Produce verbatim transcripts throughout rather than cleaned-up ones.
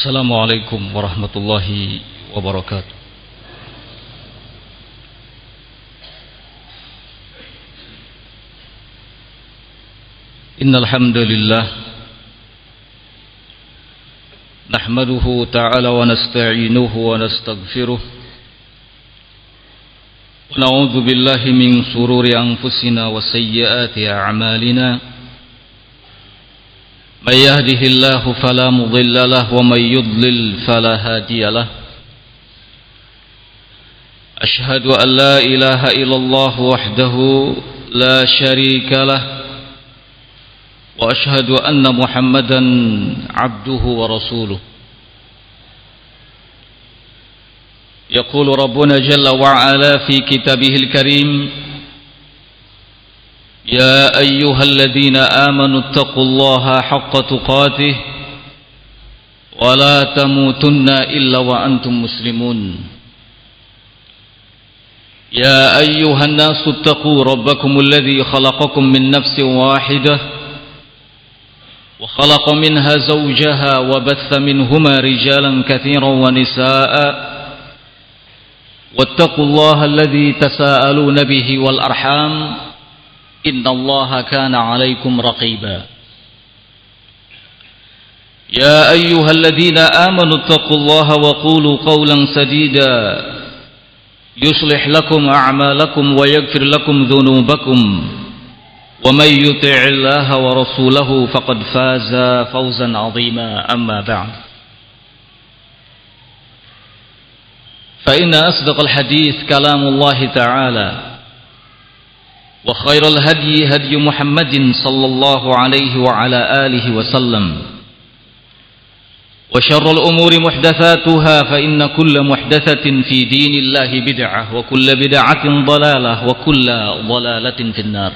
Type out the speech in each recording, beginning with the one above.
Assalamualaikum warahmatullahi wabarakatuh. Innal hamdalillah nahmaduhu ta'ala wa nasta'inuhu wa nastaghfiruh wa na'udzu billahi min shururi anfusina wa sayyiati a'malina. من يهده الله فلا مضل له ومن يضلل فلا هادي له أشهد أن لا إله إلا الله وحده لا شريك له وأشهد أن محمدا عبده ورسوله يقول ربنا جل وعلا في كتابه الكريم يا أيها الذين آمنوا اتقوا الله حق تقاته ولا تموتن إلا وأنتم مسلمون يا أيها الناس اتقوا ربكم الذي خلقكم من نفس واحدة وخلق منها زوجها وبث منهما رجالا كثيرا ونساء واتقوا الله الذي تساءلون به والأرحام إن الله كان عليكم رقيبا يا أيها الذين آمنوا اتقوا الله وقولوا قولا سديدا يصلح لكم أعمالكم ويغفر لكم ذنوبكم ومن يطع الله ورسوله فقد فاز فوزا عظيما أما بعد فإن أصدق الحديث كلام الله تعالى وخير الهدي هدي محمد صلى الله عليه وعلى آله وسلم وشر الأمور محدثاتها فإن كل محدثة في دين الله بدعة وكل بدعة ضلالة وكل ضلالة في النار.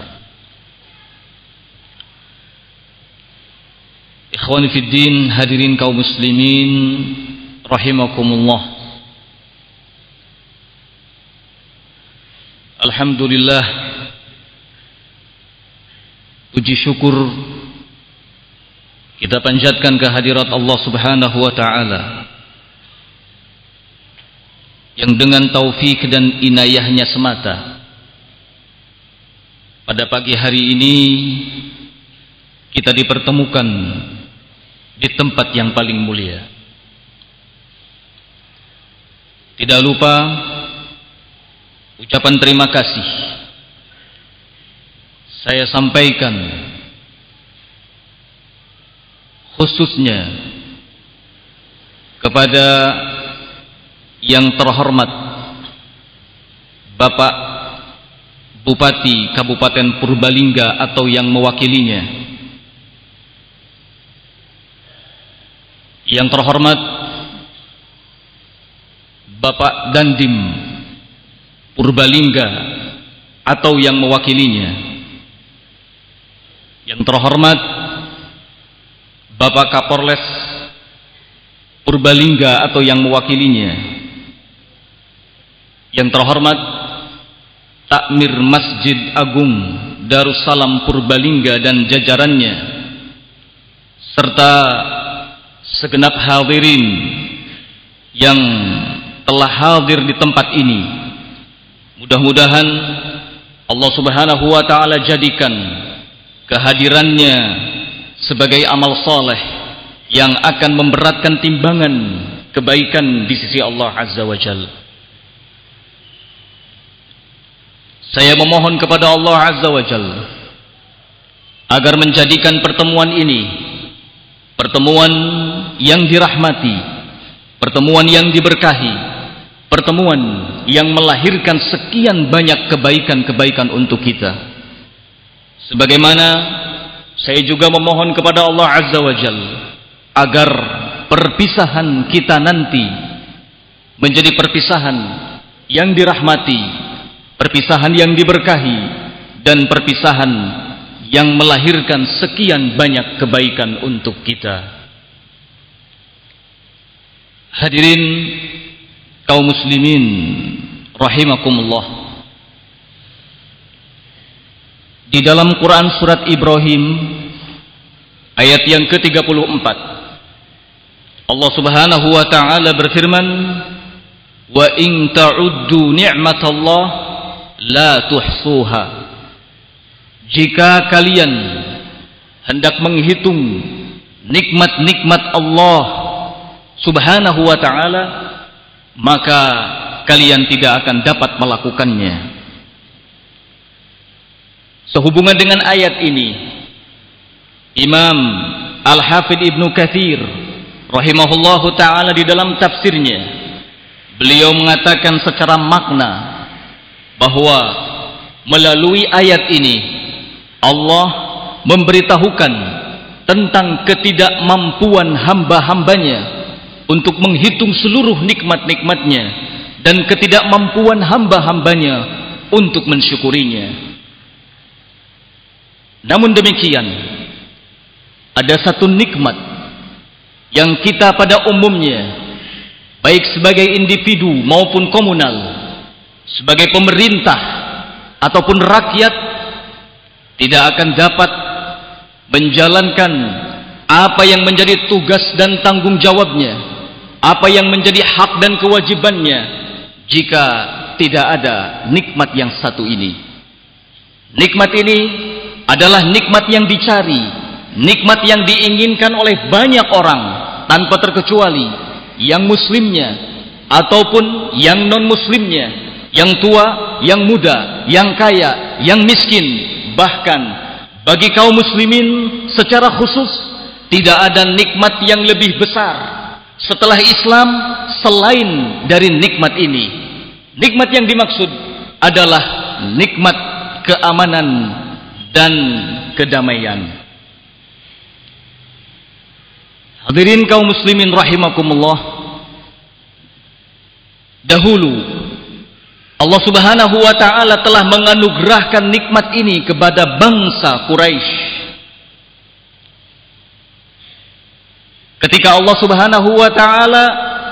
Ikhwani fi din, hadirin kaum muslimin rahimakumullah. Alhamdulillah, puji syukur kita panjatkan kehadirat Allah Subhanahu wa ta'ala yang dengan taufik dan inayahnya semata pada pagi hari ini kita dipertemukan di tempat yang paling mulia. Tidak lupa ucapan terima kasih saya sampaikan khususnya kepada yang terhormat Bapak Bupati Kabupaten Purbalingga atau yang mewakilinya, yang terhormat Bapak Dandim Purbalingga atau yang mewakilinya, yang terhormat Bapak Kapolres Purbalingga atau yang mewakilinya, yang terhormat Takmir Masjid Agung Darussalam Purbalingga dan jajarannya, serta segenap hadirin yang telah hadir di tempat ini. Mudah-mudahan Allah Subhanahu wa ta'ala jadikan kehadirannya sebagai amal saleh yang akan memberatkan timbangan kebaikan di sisi Allah Azza wa Jalla. Saya memohon kepada Allah Azza wa Jalla agar menjadikan pertemuan ini pertemuan yang dirahmati, pertemuan yang diberkahi, pertemuan yang melahirkan sekian banyak kebaikan-kebaikan untuk kita. Sebagaimana saya juga memohon kepada Allah Azza wa Jalla agar perpisahan kita nanti menjadi perpisahan yang dirahmati, perpisahan yang diberkahi, dan perpisahan yang melahirkan sekian banyak kebaikan untuk kita. Hadirin kaum muslimin rahimakumullah. Di dalam Quran surat Ibrahim ayat yang ke tiga puluh empat, Allah Subhanahu wa taala berfirman, "Wa in ta'uddu ni'matallah la tuhsuha." Jika kalian hendak menghitung nikmat-nikmat Allah Subhanahu wa taala, maka kalian tidak akan dapat melakukannya. Sehubungan dengan ayat ini, Imam Al-Hafidh Ibnu Katsir rahimahullahu taala di dalam tafsirnya, beliau mengatakan secara makna bahwa melalui ayat ini Allah memberitahukan tentang ketidakmampuan hamba-hambanya untuk menghitung seluruh nikmat-nikmatnya dan ketidakmampuan hamba-hambanya untuk mensyukurinya. Namun demikian, ada satu nikmat yang kita pada umumnya, baik sebagai individu maupun komunal, sebagai pemerintah ataupun rakyat, tidak akan dapat menjalankan apa yang menjadi tugas dan tanggung jawabnya, apa yang menjadi hak dan kewajibannya, jika tidak ada nikmat yang satu ini. Nikmat ini adalah nikmat yang dicari, nikmat yang diinginkan oleh banyak orang tanpa terkecuali, yang muslimnya ataupun yang non muslimnya, yang tua, yang muda, yang kaya, yang miskin. Bahkan bagi kaum muslimin secara khusus, tidak ada nikmat yang lebih besar setelah Islam selain dari nikmat ini. Nikmat yang dimaksud adalah nikmat keamanan dan kedamaian. Hadirin kaum muslimin rahimakumullah, dahulu Allah Subhanahu wa taala telah menganugerahkan nikmat ini kepada bangsa Quraisy. Ketika Allah Subhanahu wa taala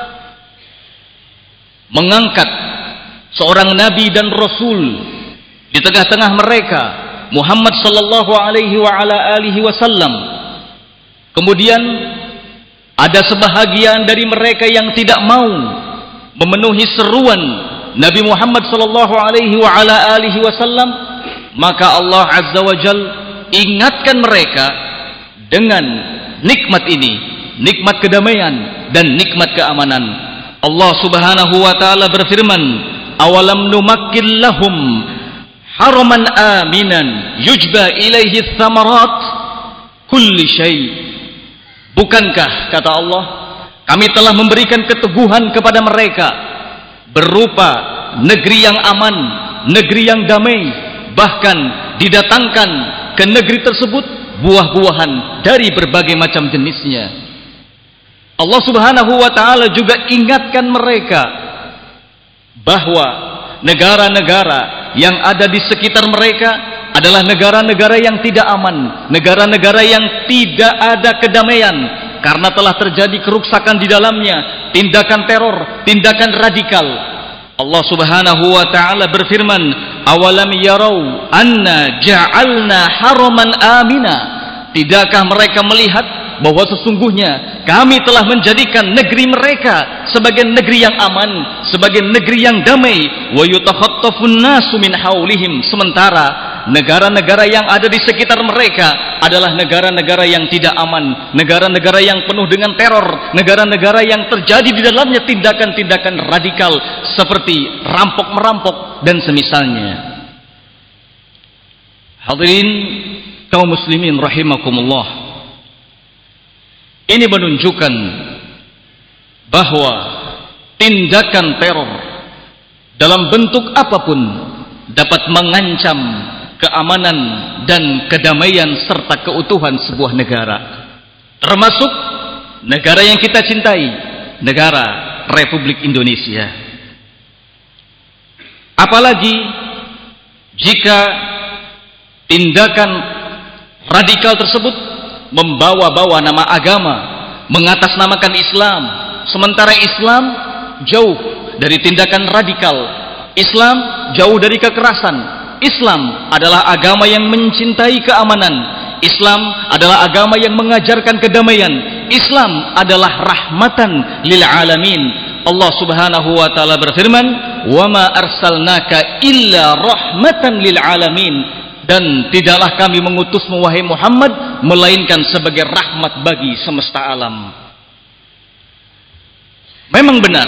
mengangkat seorang nabi dan rasul di tengah-tengah mereka, Muhammad sallallahu alaihi wa ala alihi wasallam, kemudian ada sebahagian dari mereka yang tidak mau memenuhi seruan Nabi Muhammad sallallahu alaihi wa ala alihi wasallam, maka Allah azza wa jal ingatkan mereka dengan nikmat ini, nikmat kedamaian dan nikmat keamanan. Allah Subhanahu wa taala berfirman, "Awalam numakkil lahum haraman aminan yujba ilaihi thamarat kulli syai." Bukankah, kata Allah, kami telah memberikan keteguhan kepada mereka berupa negeri yang aman, negeri yang damai, bahkan didatangkan ke negeri tersebut buah-buahan dari berbagai macam jenisnya. Allah Subhanahu wa taala juga ingatkan mereka bahwa negara-negara yang ada di sekitar mereka adalah negara-negara yang tidak aman, negara-negara yang tidak ada kedamaian, karena telah terjadi kerusakan di dalamnya, tindakan teror, tindakan radikal. Allah Subhanahu wa taala berfirman, "Awalam yarau anna ja'alna haraman amina." Tidakkah mereka melihat bahwa sesungguhnya kami telah menjadikan negeri mereka sebagai negeri yang aman, sebagai negeri yang damai. Wa yutakhattafun nasu min haulihim, sementara negara-negara yang ada di sekitar mereka adalah negara-negara yang tidak aman, negara-negara yang penuh dengan teror, negara-negara yang terjadi di dalamnya tindakan-tindakan radikal seperti rampok-merampok dan semisalnya. Hadirin kaum muslimin rahimakumullah, ini menunjukkan bahwa tindakan teror dalam bentuk apapun dapat mengancam keamanan dan kedamaian serta keutuhan sebuah negara, termasuk negara yang kita cintai, negara Republik Indonesia. Apalagi jika tindakan radikal tersebut membawa-bawa nama agama, mengatasnamakan Islam, sementara Islam jauh dari tindakan radikal, Islam jauh dari kekerasan. Islam adalah agama yang mencintai keamanan, Islam adalah agama yang mengajarkan kedamaian. Islam adalah rahmatan lil alamin. Allah Subhanahu wa taala berfirman, "Wa ma arsalnaka illa rahmatan lil alamin." Dan tidaklah kami mengutusmu wahai Muhammad melainkan sebagai rahmat bagi semesta alam. Memang benar,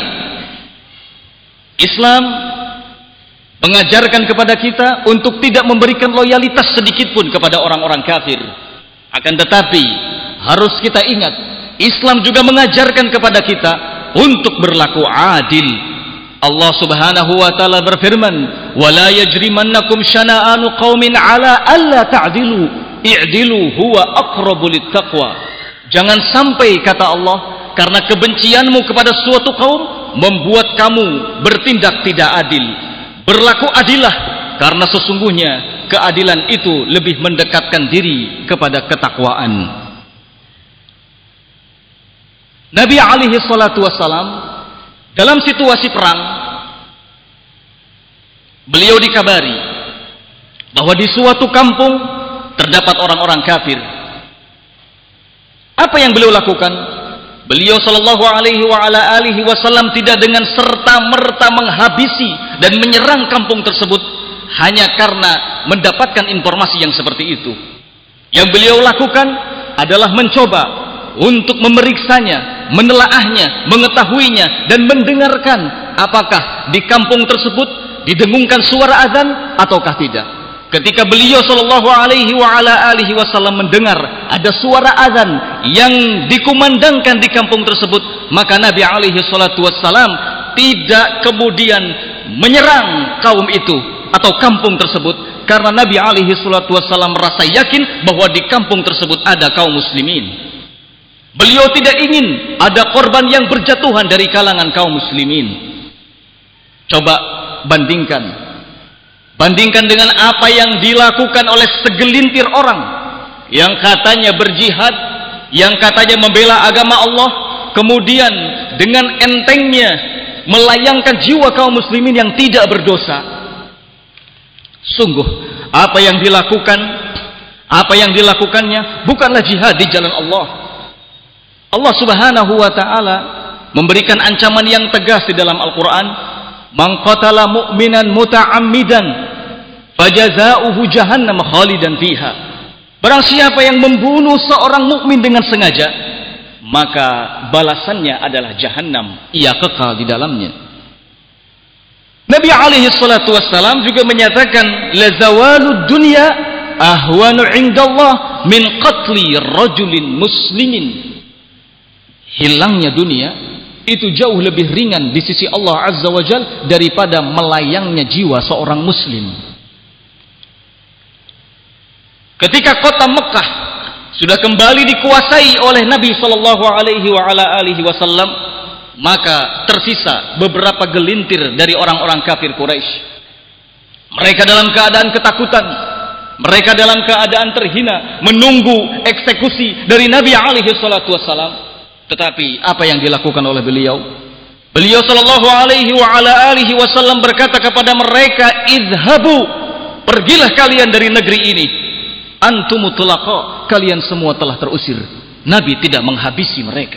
Islam mengajarkan kepada kita untuk tidak memberikan loyalitas sedikit pun kepada orang-orang kafir. Akan tetapi harus kita ingat, Islam juga mengajarkan kepada kita untuk berlaku adil. Allah Subhanahu wa taala berfirman, "Wala yajrimannakum syana'anu qaumin 'ala alla ta'dilu, i'dilu huwa aqrabu littaqwa." Jangan sampai, kata Allah, karena kebencianmu kepada suatu kaum membuat kamu bertindak tidak adil. Berlaku adillah, karena sesungguhnya keadilan itu lebih mendekatkan diri kepada ketakwaan. Nabi alaihi salatu wassalam dalam situasi perang, beliau dikabari bahwa di suatu kampung terdapat orang-orang kafir. Apa yang beliau lakukan? Beliau sallallahu alaihi wa ala alihi wasallam tidak dengan serta-merta menghabisi dan menyerang kampung tersebut hanya karena mendapatkan informasi yang seperti itu. Yang beliau lakukan adalah mencoba untuk memeriksanya, menelaahnya, mengetahuinya, dan mendengarkan apakah di kampung tersebut didengungkan suara azan ataukah tidak. Ketika beliau sallallahu alaihi wa ala alihi wasallam mendengar ada suara azan yang dikumandangkan di kampung tersebut, maka Nabi alaihi salatu wassalam tidak kemudian menyerang kaum itu atau kampung tersebut, karena Nabi alaihi salatu wassalam merasa yakin bahwa di kampung tersebut ada kaum muslimin. Beliau tidak ingin ada korban yang berjatuhan dari kalangan kaum muslimin. Coba bandingkan Bandingkan dengan apa yang dilakukan oleh segelintir orang yang katanya berjihad, yang katanya membela agama Allah, kemudian dengan entengnya melayangkan jiwa kaum muslimin yang tidak berdosa. Sungguh apa yang dilakukan, apa yang dilakukannya bukanlah jihad di jalan Allah. Allah Subhanahu wa taala memberikan ancaman yang tegas di dalam Al-Qur'an, "Man qatala mu'minan muta'ammidan fajaza'uhu jahannam khalidan fiha." Barang siapa yang membunuh seorang mukmin dengan sengaja, maka balasannya adalah jahanam, ia kekal di dalamnya. Nabi alaihi salatu wassalam juga menyatakan, "La zawalud dunya ahwanu 'indallah min qatli rajulin muslimin." Hilangnya dunia itu jauh lebih ringan di sisi Allah Azza wa Jalla daripada melayangnya jiwa seorang muslim. Ketika kota Mekah sudah kembali dikuasai oleh Nabi sallallahu alaihi wa ala alihi wasallam, maka tersisa beberapa gelintir dari orang-orang kafir Quraisy. Mereka dalam keadaan ketakutan, mereka dalam keadaan terhina, menunggu eksekusi dari Nabi alaihi salatu wasallam. Tetapi apa yang dilakukan oleh beliau? Beliau sallallahu alaihi wa ala alihi wasallam berkata kepada mereka, "Idhabu, pergilah kalian dari negeri ini. Antum tulaqa, kalian semua telah terusir." Nabi tidak menghabisi mereka.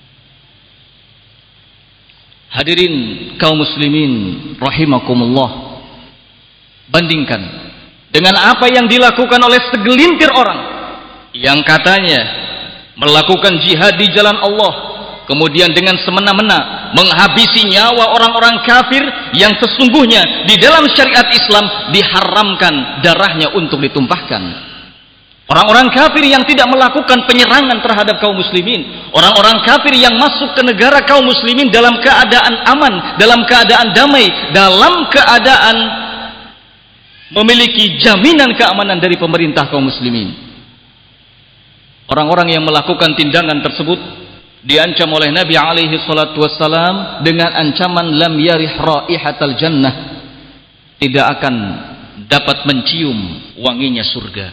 Hadirin kaum muslimin rahimakumullah, bandingkan dengan apa yang dilakukan oleh segelintir orang yang katanya melakukan jihad di jalan Allah, kemudian dengan semena-mena menghabisi nyawa orang-orang kafir yang sesungguhnya di dalam syariat Islam diharamkan darahnya untuk ditumpahkan. Orang-orang kafir yang tidak melakukan penyerangan terhadap kaum muslimin, orang-orang kafir yang masuk ke negara kaum muslimin dalam keadaan aman, dalam keadaan damai, dalam keadaan memiliki jaminan keamanan dari pemerintah kaum muslimin. Orang-orang yang melakukan tindakan tersebut diancam oleh Nabi alaihi salatu wassalam dengan ancaman lam yarih raihatal jannah, tidak akan dapat mencium wanginya surga.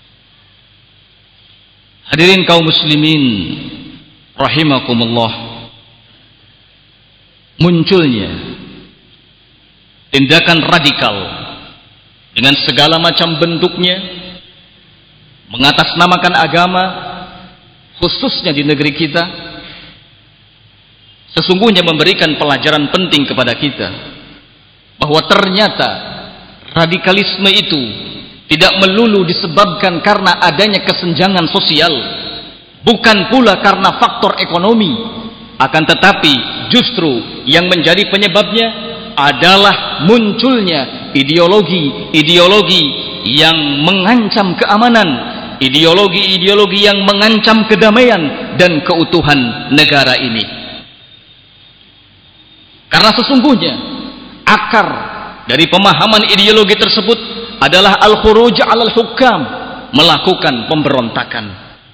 Hadirin kaum muslimin rahimakumullah, munculnya tindakan radikal dengan segala macam bentuknya mengatasnamakan agama, khususnya di negeri kita, sesungguhnya memberikan pelajaran penting kepada kita bahwa ternyata radikalisme itu tidak melulu disebabkan karena adanya kesenjangan sosial, bukan pula karena faktor ekonomi, akan tetapi justru yang menjadi penyebabnya adalah munculnya ideologi-ideologi yang mengancam keamanan, ideologi-ideologi yang mengancam kedamaian dan keutuhan negara ini. Karena sesungguhnya akar dari pemahaman ideologi tersebut adalah al-khuruj 'alal hukam, melakukan pemberontakan.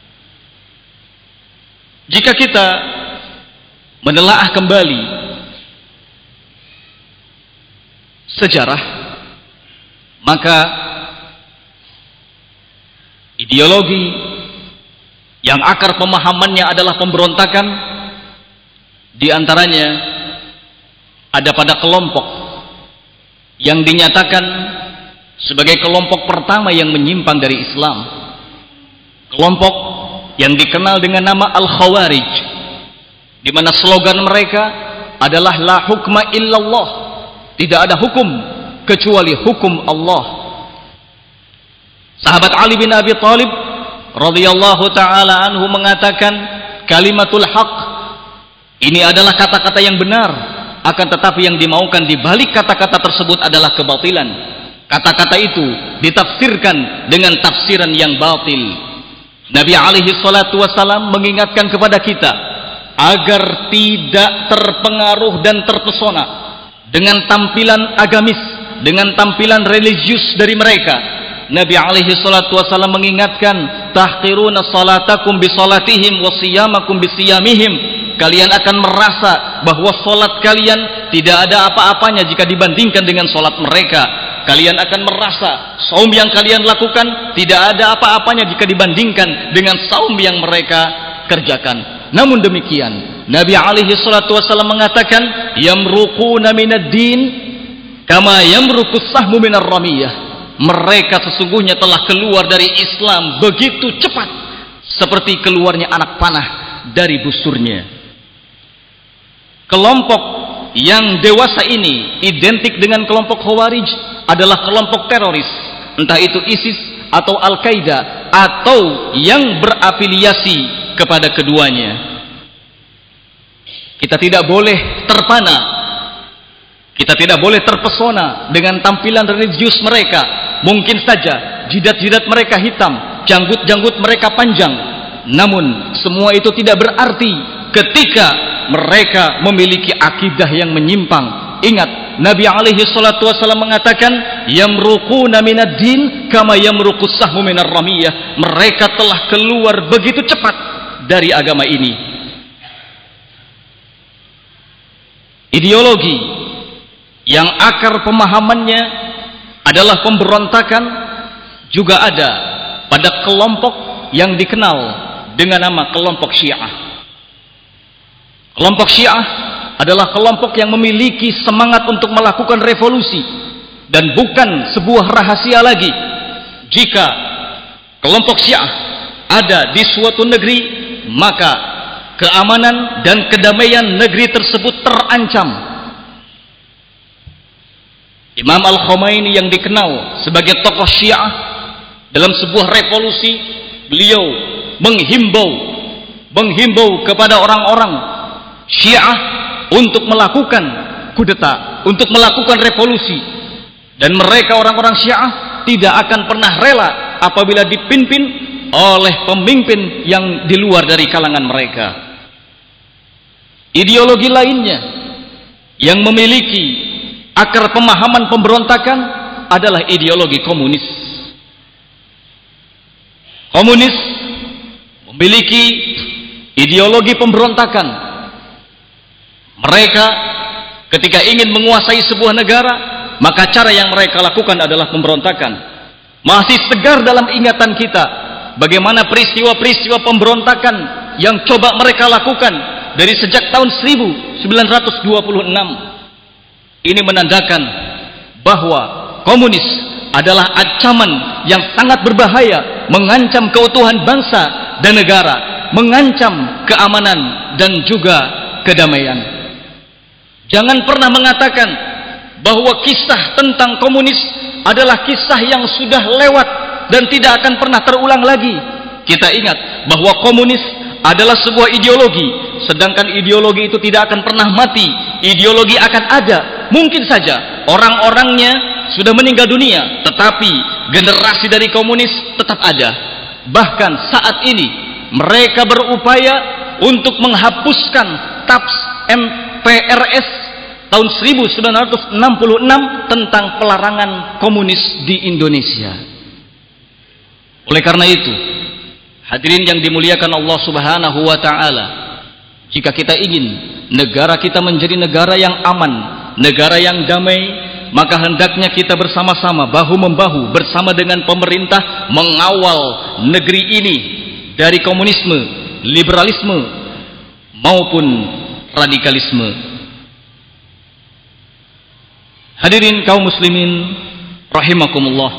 Jika kita menelaah kembali sejarah, maka ideologi yang akar pemahamannya adalah pemberontakan, diantaranya ada pada kelompok yang dinyatakan sebagai kelompok pertama yang menyimpang dari Islam, kelompok yang dikenal dengan nama Al-Khawarij, di mana slogan mereka adalah la hukma illallah, tidak ada hukum kecuali hukum Allah. Sahabat Ali bin Abi Thalib radhiyallahu taala anhu mengatakan kalimatul haq, ini adalah kata-kata yang benar, akan tetapi yang dimaukan di balik kata-kata tersebut adalah kebatilan. Kata-kata itu ditafsirkan dengan tafsiran yang batil. Nabi alaihi salatu wasalam mengingatkan kepada kita agar tidak terpengaruh dan terpesona dengan tampilan agamis, dengan tampilan religius dari mereka. Nabi alaihi salatu wasalam mengingatkan, tahqiruna salatakum bi salatihim wa siyamakum bi siyamihim. Kalian akan merasa bahwa salat kalian tidak ada apa-apanya jika dibandingkan dengan salat mereka. Kalian akan merasa saum yang kalian lakukan tidak ada apa-apanya jika dibandingkan dengan saum yang mereka kerjakan. Namun demikian, Nabi alaihi salatu wasallam mengatakan, yamruquna minad din kama yamruqus sahmu minar ramiyah. Mereka sesungguhnya telah keluar dari Islam begitu cepat seperti keluarnya anak panah dari busurnya. Kelompok yang dewasa ini identik dengan kelompok Khawarij adalah kelompok teroris, entah itu ISIS atau Al-Qaeda atau yang berafiliasi kepada keduanya. Kita tidak boleh terpana, kita tidak boleh terpesona dengan tampilan religius mereka. Mungkin saja jidat-jidat mereka hitam, janggut-janggut mereka panjang, namun semua itu tidak berarti ketika mereka memiliki akidah yang menyimpang. Ingat, Nabi alaihi salatu wasallam mengatakan, yamruquna minad din kama yamruqus sahmu minar ramiyah. Mereka telah keluar begitu cepat dari agama ini. Ideologi yang akar pemahamannya adalah pemberontakan juga ada pada kelompok yang dikenal dengan nama kelompok Syiah. Kelompok Syiah adalah kelompok yang memiliki semangat untuk melakukan revolusi, dan bukan sebuah rahasia lagi jika kelompok Syiah ada di suatu negeri, maka keamanan dan kedamaian negeri tersebut terancam. Imam Al-Khomeini yang dikenal sebagai tokoh Syiah, dalam sebuah revolusi beliau menghimbau menghimbau kepada orang-orang Syiah untuk melakukan kudeta, untuk melakukan revolusi, dan mereka orang-orang Syiah tidak akan pernah rela apabila dipimpin oleh pemimpin yang di luar dari kalangan mereka. Ideologi lainnya yang memiliki akar pemahaman pemberontakan adalah ideologi komunis. Komunis memiliki ideologi pemberontakan. Mereka ketika ingin menguasai sebuah negara, maka cara yang mereka lakukan adalah pemberontakan. Masih segar dalam ingatan kita bagaimana peristiwa-peristiwa pemberontakan yang coba mereka lakukan dari sejak tahun seribu sembilan ratus dua puluh enam. Ini menandakan bahwa komunis adalah ancaman yang sangat berbahaya mengancam keutuhan bangsa dan negara, mengancam keamanan dan juga kedamaian. Jangan pernah mengatakan bahwa kisah tentang komunis adalah kisah yang sudah lewat dan tidak akan pernah terulang lagi. Kita ingat bahwa komunis adalah sebuah ideologi, sedangkan ideologi itu tidak akan pernah mati. Ideologi akan ada, mungkin saja orang-orangnya sudah meninggal dunia, tetapi generasi dari komunis tetap ada. Bahkan saat ini mereka berupaya untuk menghapuskan T A P S M P R S tahun seribu sembilan ratus enam puluh enam tentang pelarangan komunis di Indonesia. Oleh karena itu, hadirin yang dimuliakan Allah Subhanahu wa taala, jika kita ingin negara kita menjadi negara yang aman, negara yang damai, maka hendaknya kita bersama-sama bahu-membahu bersama dengan pemerintah mengawal negeri ini dari komunisme, liberalisme maupun radikalisme. Hadirin kaum muslimin rahimakumullah,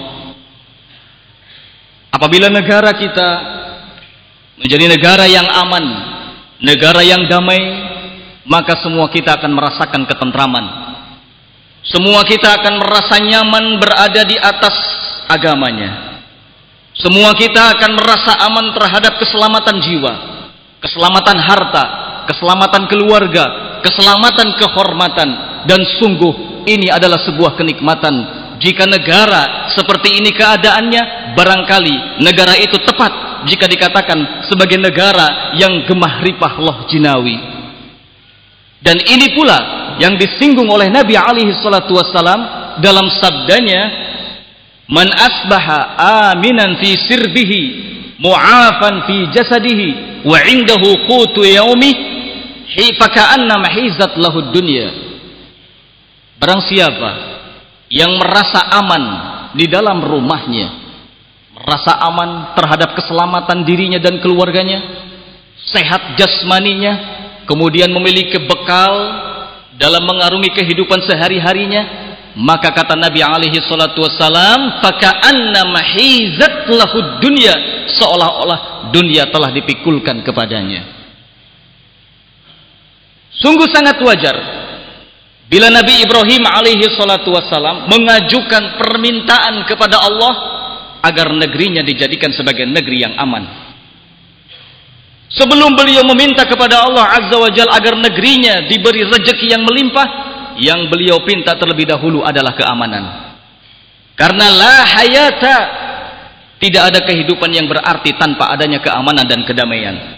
apabila negara kita menjadi negara yang aman, negara yang damai, maka semua kita akan merasakan ketentraman. Semua kita akan merasa nyaman berada di atas agamanya. Semua kita akan merasa aman terhadap keselamatan jiwa, keselamatan harta, keselamatan keluarga, keselamatan kehormatan. Dan sungguh ini adalah sebuah kenikmatan. Jika negara seperti ini keadaannya, barangkali negara itu tepat jika dikatakan sebagai negara yang gemah ripah loh jinawi. Dan ini pula yang disinggung oleh Nabi alaihi salatu wassalam dalam sabdanya, man asbaha aminan fi sirbihi mu'afan fi jasadihi wa indahu qutu yaumihi faka'anna mahizat lahud dunya. Barang siapa yang merasa aman di dalam rumahnya, merasa aman terhadap keselamatan dirinya dan keluarganya, sehat jasmaninya, kemudian memiliki bekal dalam mengarungi kehidupan sehari-harinya, maka kata Nabi alaihi salatu wassalam, faka'anna mahizat lahud dunya, seolah-olah dunia telah dipikulkan kepadanya. Sungguh sangat wajar bila Nabi Ibrahim alaihi salatu wassalam mengajukan permintaan kepada Allah agar negerinya dijadikan sebagai negeri yang aman. Sebelum beliau meminta kepada Allah Azza wa Jalla agar negerinya diberi rezeki yang melimpah, yang beliau pinta terlebih dahulu adalah keamanan. Karena la hayata, tidak ada kehidupan yang berarti tanpa adanya keamanan dan kedamaian.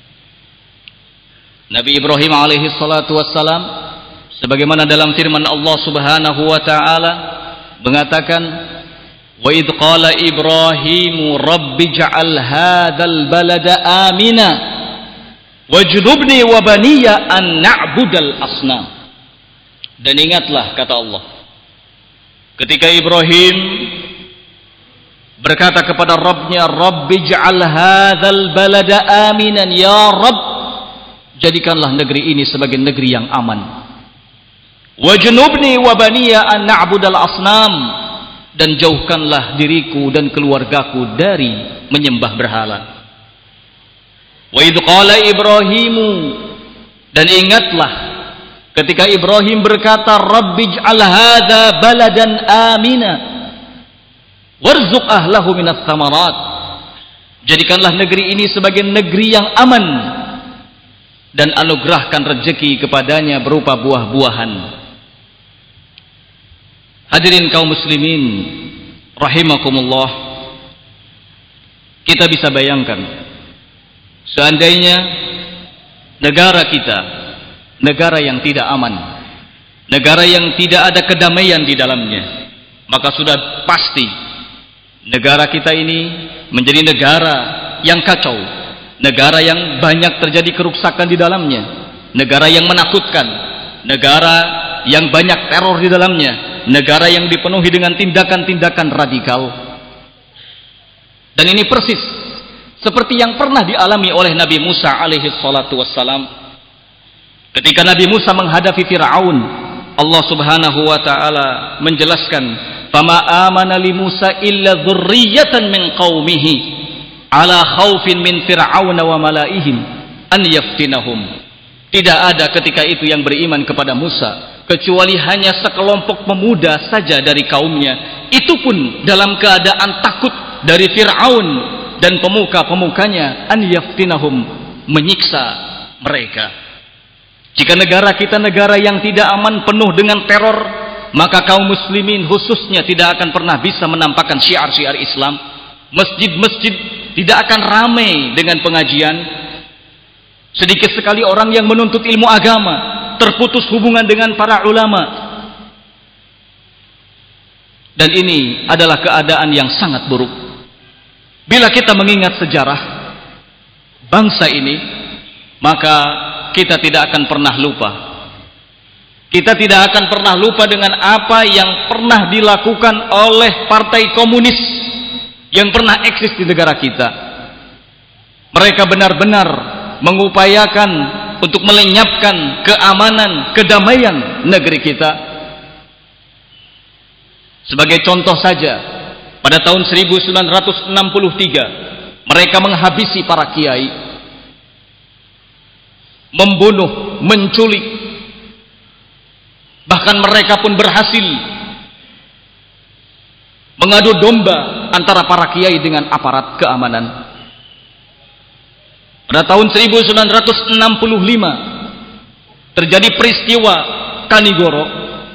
Nabi Ibrahim alaihi salatu wassalam sebagaimana dalam firman Allah Subhanahu wa taala mengatakan, wa idh qala Ibrahimu rabbi ja'al hadzal balada amina wajnubni wa baniya an na'budal asnam. Dan ingatlah, kata Allah, ketika Ibrahim berkata kepada Rabbnya, rabbi ja'al hadzal balada aminan, ya Rabb, jadikanlah negeri ini sebagai negeri yang aman. Wajnubni wa baniya an na'budal asnam, dan jauhkanlah diriku dan keluargaku dari menyembah berhala. Wa idh qala Ibrahimu, dan ingatlah ketika Ibrahim berkata, rabbij'al hadza baladan amina warzuq ahlahu minas thamarat, jadikanlah negeri ini sebagai negeri yang aman dan anugerahkan rezeki kepadanya berupa buah-buahan. Hadirin kaum muslimin rahimakumullah, kita bisa bayangkan seandainya negara kita negara yang tidak aman, negara yang tidak ada kedamaian di dalamnya, maka sudah pasti negara kita ini menjadi negara yang kacau, negara yang banyak terjadi kerusakan di dalamnya, negara yang menakutkan, negara yang banyak teror di dalamnya, negara yang dipenuhi dengan tindakan-tindakan radikal. Dan ini persis seperti yang pernah dialami oleh Nabi Musa alaihi salatu wassalam. Ketika Nabi Musa menghadapi Fir'aun, Allah Subhanahu wa taala menjelaskan, fama amana li Musa illa dzurriyyatan min qaumihi ala khaufin min fir'auna wa malaihim an yaftinahum. Tidak ada ketika itu yang beriman kepada Musa kecuali hanya sekelompok pemuda saja dari kaumnya, itu pun dalam keadaan takut dari Fir'aun dan pemuka-pemukanya, an yaftinahum, menyiksa mereka. Jika negara kita negara yang tidak aman, penuh dengan teror, maka kaum muslimin khususnya tidak akan pernah bisa menampakkan syiar-syiar Islam. Masjid-masjid tidak akan ramai dengan pengajian. Sedikit sekali orang yang menuntut ilmu agama, terputus hubungan dengan para ulama. Dan ini adalah keadaan yang sangat buruk. Bila kita mengingat sejarah bangsa ini, maka kita tidak akan pernah lupa. Kita tidak akan pernah lupa dengan apa yang pernah dilakukan oleh partai komunis yang pernah eksis di negara kita. Mereka benar-benar mengupayakan untuk melenyapkan keamanan, kedamaian negeri kita. Sebagai contoh saja, pada tahun seribu sembilan ratus enam puluh tiga mereka menghabisi para kiai, membunuh, menculik, bahkan mereka pun berhasil mengadu domba antara para kiai dengan aparat keamanan. Pada tahun seribu sembilan ratus enam puluh lima terjadi peristiwa Kanigoro,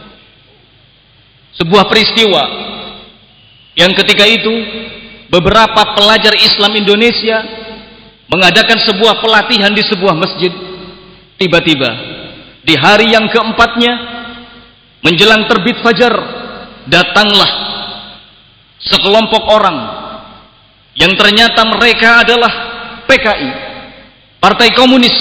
sebuah peristiwa yang ketika itu beberapa pelajar Islam Indonesia mengadakan sebuah pelatihan di sebuah masjid. Tiba-tiba di hari yang keempatnya menjelang terbit fajar, datanglah sekelompok orang yang ternyata mereka adalah P K I, Partai Komunis.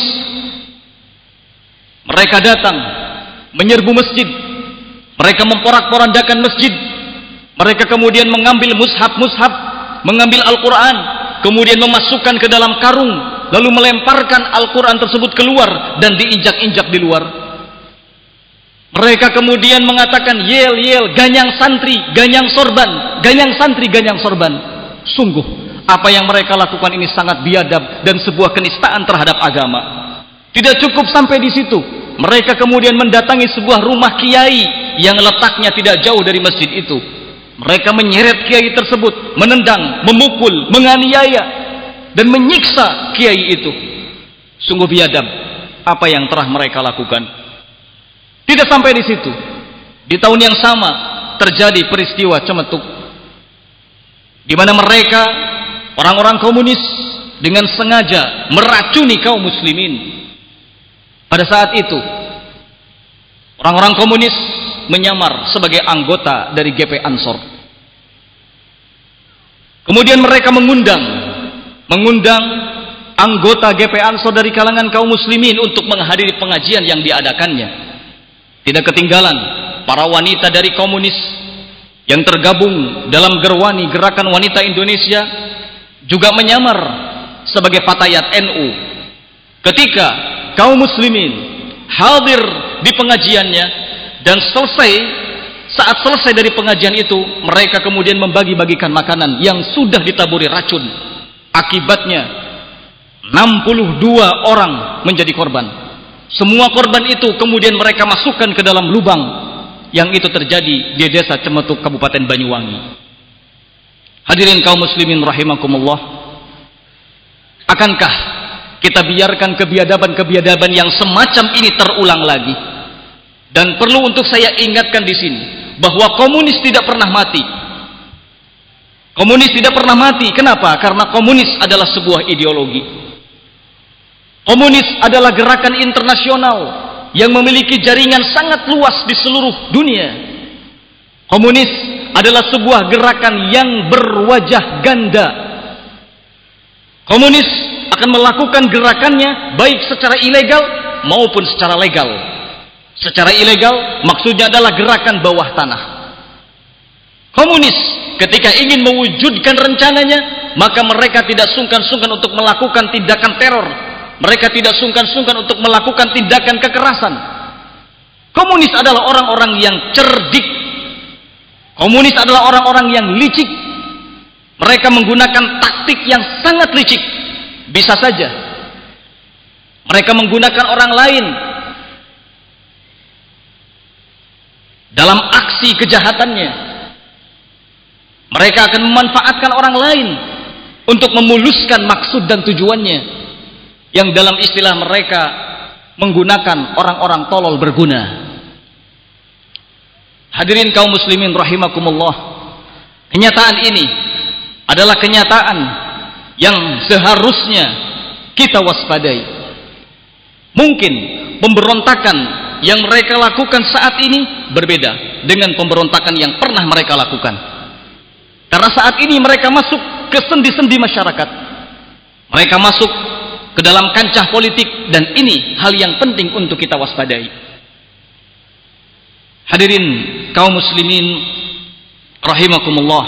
Mereka datang menyerbu masjid, mereka memporak-porandakan masjid, mereka kemudian mengambil mushaf-mushaf, mengambil Al-Quran, kemudian memasukkan ke dalam karung, lalu melemparkan Al-Quran tersebut keluar dan diinjak-injak di luar. Mereka kemudian mengatakan, yel yel, ganyang santri, ganyang sorban, ganyang santri, ganyang sorban. Sungguh apa yang mereka lakukan ini sangat biadab dan sebuah kenistaan terhadap agama. Tidak cukup sampai di situ, mereka kemudian mendatangi sebuah rumah kiai yang letaknya tidak jauh dari masjid itu. Mereka menyeret kiai tersebut, menendang, memukul, menganiaya dan menyiksa kiai itu. Sungguh biadab apa yang telah mereka lakukan. Tidak sampai di situ, di tahun yang sama terjadi peristiwa Cemetuk, di mana mereka orang-orang komunis dengan sengaja meracuni kaum muslimin. Pada saat itu orang-orang komunis menyamar sebagai anggota dari G P Ansor. Kemudian mereka mengundang mengundang anggota G P Ansor dari kalangan kaum muslimin untuk menghadiri pengajian yang diadakannya. Tidak ketinggalan para wanita dari komunis yang tergabung dalam Gerwani, Gerakan Wanita Indonesia, juga menyamar sebagai fatayat N U. Ketika kaum muslimin hadir di pengajiannya dan selesai, saat selesai dari pengajian itu, mereka kemudian membagi-bagikan makanan yang sudah ditaburi racun. Akibatnya enam puluh dua orang menjadi korban. Semua korban itu kemudian mereka masukkan ke dalam lubang yang itu terjadi di desa Cemetuk, Kabupaten Banyuwangi. Hadirin kaum muslimin rahimakumullah, akankah kita biarkan kebiadaban-kebiadaban yang semacam ini terulang lagi? Dan perlu untuk saya ingatkan di sini bahwa komunis tidak pernah mati. Komunis tidak pernah mati. Kenapa? Karena komunis adalah sebuah ideologi. Komunis adalah gerakan internasional yang memiliki jaringan sangat luas di seluruh dunia. Komunis adalah sebuah gerakan yang berwajah ganda. Komunis akan melakukan gerakannya baik secara ilegal maupun secara legal. Secara ilegal maksudnya adalah gerakan bawah tanah. Komunis ketika ingin mewujudkan rencananya, maka mereka tidak sungkan-sungkan untuk melakukan tindakan teror. Mereka tidak sungkan-sungkan untuk melakukan tindakan kekerasan. Komunis adalah orang-orang yang cerdik. Komunis adalah orang-orang yang licik. Mereka menggunakan taktik yang sangat licik. Bisa saja mereka menggunakan orang lain dalam aksi kejahatannya. Mereka akan memanfaatkan orang lain untuk memuluskan maksud dan tujuannya, yang dalam istilah mereka menggunakan orang-orang tolol berguna. Hadirin kaum muslimin rahimakumullah, kenyataan ini adalah kenyataan yang seharusnya kita waspadai. Mungkin pemberontakan yang mereka lakukan saat ini berbeda dengan pemberontakan yang pernah mereka lakukan. Karena saat ini mereka masuk ke sendi-sendi masyarakat. Mereka masuk ke dalam kancah politik, dan ini hal yang penting untuk kita waspadai. Hadirin kaum muslimin rahimakumullah,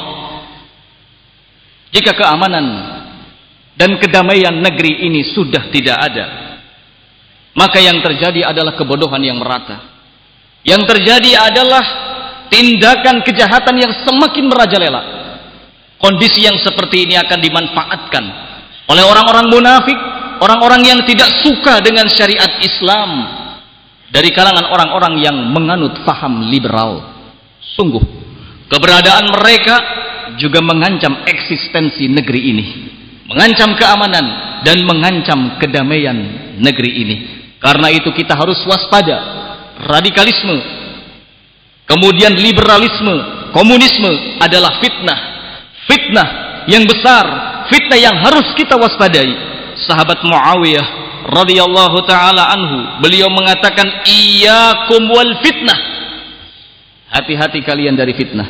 jika keamanan dan kedamaian negeri ini sudah tidak ada, maka yang terjadi adalah kebodohan yang merata. Yang terjadi adalah tindakan kejahatan yang semakin merajalela. Kondisi yang seperti ini akan dimanfaatkan oleh orang-orang munafik, orang-orang yang tidak suka dengan syariat Islam, dari kalangan orang-orang yang menganut faham liberal. Sungguh, keberadaan mereka juga mengancam eksistensi negeri ini, mengancam keamanan dan mengancam kedamaian negeri ini. Karena itu kita harus waspada. Radikalisme, kemudian liberalisme, komunisme adalah fitnah. Fitnah yang besar, fitnah yang harus kita waspadai. Sahabat Muawiyah radhiyallahu taala anhu, beliau mengatakan, iyyakum wal fitnah. Hati-hati kalian dari fitnah.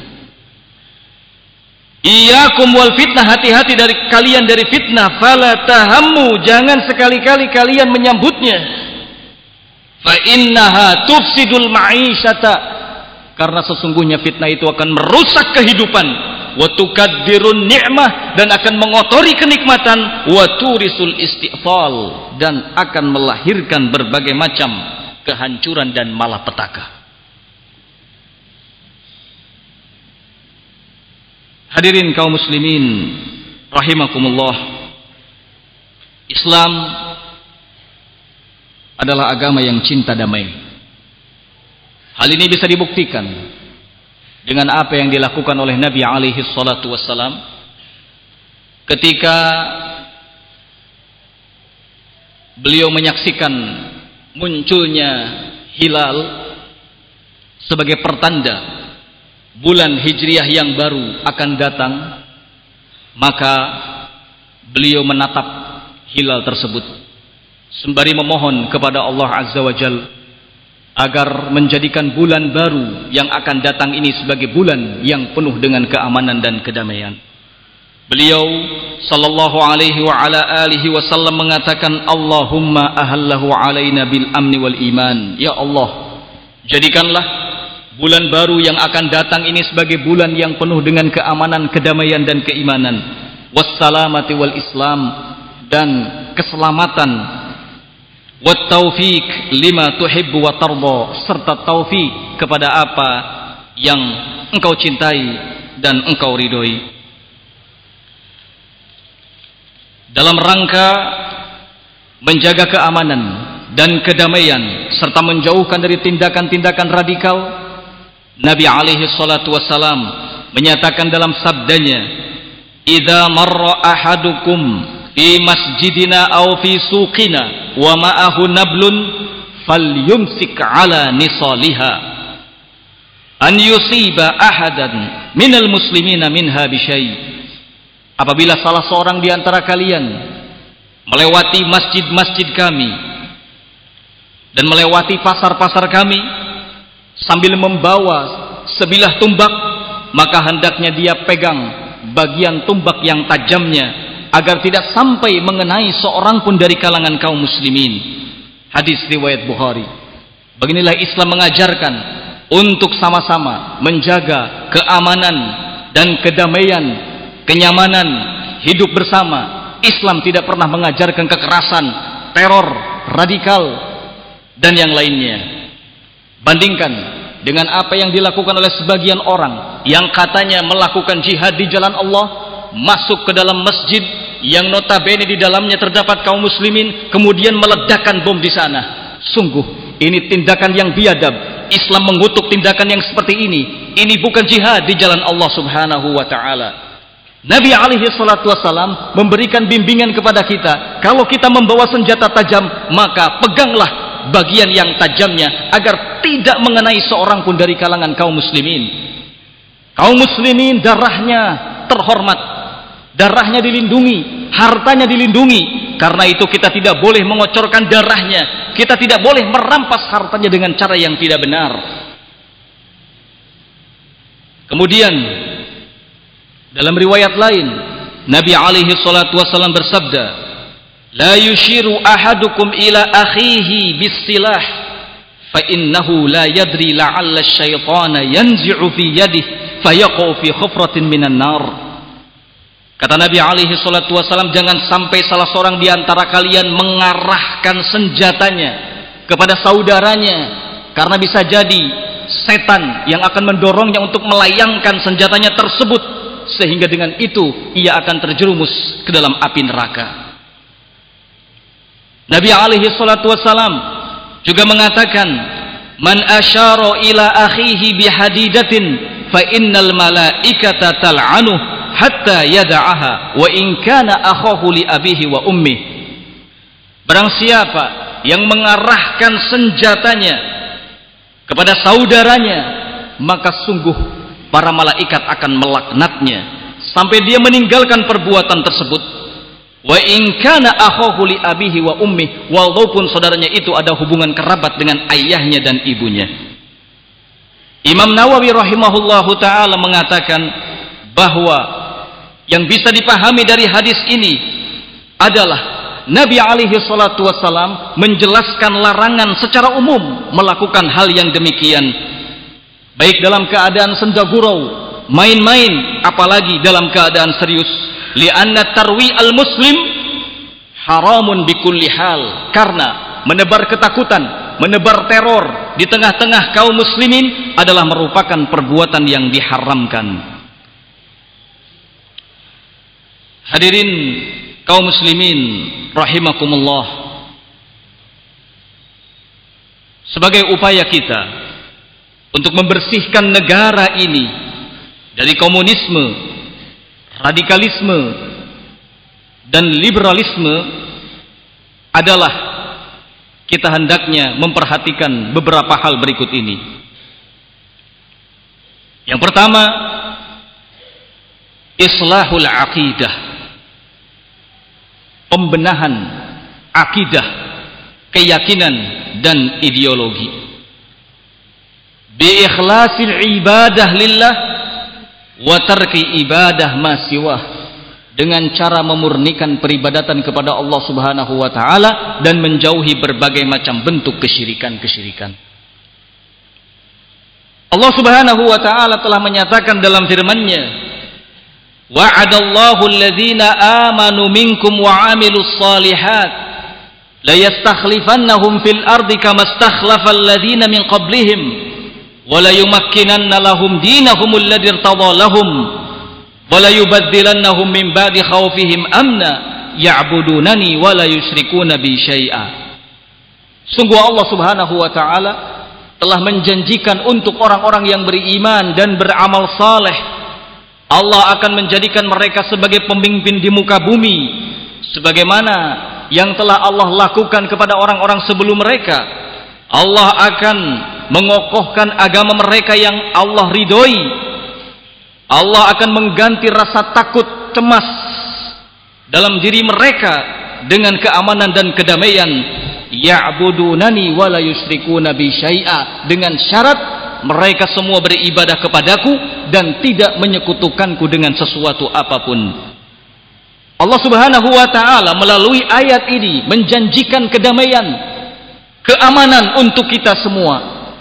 Iyyakum wal fitnah, hati-hati dari kalian dari fitnah. Fala tahammu, jangan sekali-kali kalian menyambutnya. Fa innaha tufsidul ma'isyata, karena sesungguhnya fitnah itu akan merusak kehidupan. Wa tukaddirun ni'mah, dan akan mengotori kenikmatan. Wa turisul istighfal, dan akan melahirkan berbagai macam kehancuran dan malapetaka. Hadirin kaum muslimin rahimakumullah, Islam adalah agama yang cinta damai. Hal ini bisa dibuktikan dengan apa yang dilakukan oleh Nabi alaihi salatu wassalam ketika beliau menyaksikan munculnya hilal sebagai pertanda bulan Hijriah yang baru akan datang. Maka beliau menatap hilal tersebut sembari memohon kepada Allah Azza wa Jalla agar menjadikan bulan baru yang akan datang ini sebagai bulan yang penuh dengan keamanan dan kedamaian. Beliau sallallahu alaihi wa ala alihi wasallam mengatakan, Allahumma ahallahu alaina bil amni wal iman. Ya Allah, jadikanlah bulan baru yang akan datang ini sebagai bulan yang penuh dengan keamanan, kedamaian dan keimanan. Wassalamati wal islam, dan keselamatan. Wat taufiq lima tuhibbu wa tarda, serta taufik kepada apa yang engkau cintai dan engkau ridhoi. Dalam rangka menjaga keamanan dan kedamaian serta menjauhkan dari tindakan-tindakan radikal, Nabi alaihi salatu wassalam menyatakan dalam sabdanya, idza marra ahadukum fi masjidina aw fi suqina wa ma'ahu nablun falyumsik ala nisaliha an yusiba ahadan minal muslimina minha bisyai. Apabila salah seorang di antara kalian melewati masjid-masjid kami dan melewati pasar-pasar kami sambil membawa sebilah tumbak, maka hendaknya dia pegang bagian tumbak yang tajamnya agar tidak sampai mengenai seorang pun dari kalangan kaum muslimin. Hadis riwayat Bukhari. Beginilah Islam mengajarkan untuk sama-sama menjaga keamanan dan kedamaian, kenyamanan hidup bersama. Islam tidak pernah mengajarkan kekerasan, teror, radikal dan yang lainnya. Bandingkan dengan apa yang dilakukan oleh sebagian orang yang katanya melakukan jihad di jalan Allah, masuk ke dalam masjid yang notabene di dalamnya terdapat kaum muslimin, kemudian meledakkan bom di sana. Sungguh ini tindakan yang biadab. Islam mengutuk tindakan yang seperti ini. Ini bukan jihad di jalan Allah Subhanahu wa taala. Nabi alaihi salatu wasalam memberikan bimbingan kepada kita, kalau kita membawa senjata tajam, maka peganglah bagian yang tajamnya agar tidak mengenai seorang pun dari kalangan kaum muslimin. Kaum muslimin darahnya terhormat, darahnya dilindungi, hartanya dilindungi. Karena itu kita tidak boleh mengocorkan darahnya, kita tidak boleh merampas hartanya dengan cara yang tidak benar. Kemudian dalam riwayat lain, Nabi alaihi salatu wasallam bersabda, "La yushiru ahadukum ila akhihi bis-silah, fa innahu la yadri la'alla asy-syaitana yanzi'u fi yadihi fayaqau fi khufratin minan nar." Kata Nabi alaihi salatu wasallam, jangan sampai salah seorang di antara kalian mengarahkan senjatanya kepada saudaranya, karena bisa jadi setan yang akan mendorongnya untuk melayangkan senjatanya tersebut, sehingga dengan itu ia akan terjerumus ke dalam api neraka. Nabi alaihi salatu wassalam juga mengatakan, man asyara ila akhihi bihadidatin fa innal malaikata tal'anuh hatta yada'aha wa in kana akhahu li abihi wa ummi. Barang siapa yang mengarahkan senjatanya kepada saudaranya, maka sungguh para malaikat akan melaknatnya sampai dia meninggalkan perbuatan tersebut. Wa in kana akhahu li abihi wa ummi, walaupun saudaranya itu ada hubungan kerabat dengan ayahnya dan ibunya. Imam Nawawi rahimahullahu taala mengatakan bahwa yang bisa dipahami dari hadis ini adalah Nabi alaihi salatu wassalam menjelaskan larangan secara umum melakukan hal yang demikian, baik dalam keadaan senda gurau, main-main, apalagi dalam keadaan serius. Li'anna tarwi al-muslim haramun bikulli hal, karena menebar ketakutan, menebar teror di tengah-tengah kaum muslimin adalah merupakan perbuatan yang diharamkan. Hadirin kaum muslimin rahimakumullah, sebagai upaya kita untuk membersihkan negara ini dari komunisme, radikalisme, dan liberalisme adalah kita hendaknya memperhatikan beberapa hal berikut ini. Yang pertama, islahul aqidah, pembenahan akidah, keyakinan dan ideologi. Bi ikhlasil ibadah lillah wa tarki ibadah ma siwah, dengan cara memurnikan peribadatan kepada Allah Subhanahu wa taala dan menjauhi berbagai macam bentuk kesyirikan-kesyirikan. Allah Subhanahu wa taala telah menyatakan dalam firman-Nya, wa'adallahu alladhina amanu minkum wa 'amilus shalihat la yastakhlifannahum fil ardi kama istakhlafal ladzina min qablihim wa la yumakkinanna lahum dinahum alladzi irtadha lahum wa la yubaddilannahum min ba'di khawfihim amna ya'budunani wa la yusyrikuna bi syai'a. Sungguh Allah Subhanahu wa taala telah menjanjikan untuk orang-orang yang beriman dan beramal saleh, Allah akan menjadikan mereka sebagai pemimpin di muka bumi, sebagaimana yang telah Allah lakukan kepada orang-orang sebelum mereka. Allah akan mengokohkan agama mereka yang Allah ridhoi. Allah akan mengganti rasa takut, cemas dalam diri mereka dengan keamanan dan kedamaian. Ya'budunani wa la yusyrikuna bi syai'a, dengan syarat mereka semua beribadah kepadaku dan tidak menyekutukanku dengan sesuatu apapun. Allah Subhanahu wa taala melalui ayat ini menjanjikan kedamaian, keamanan untuk kita semua.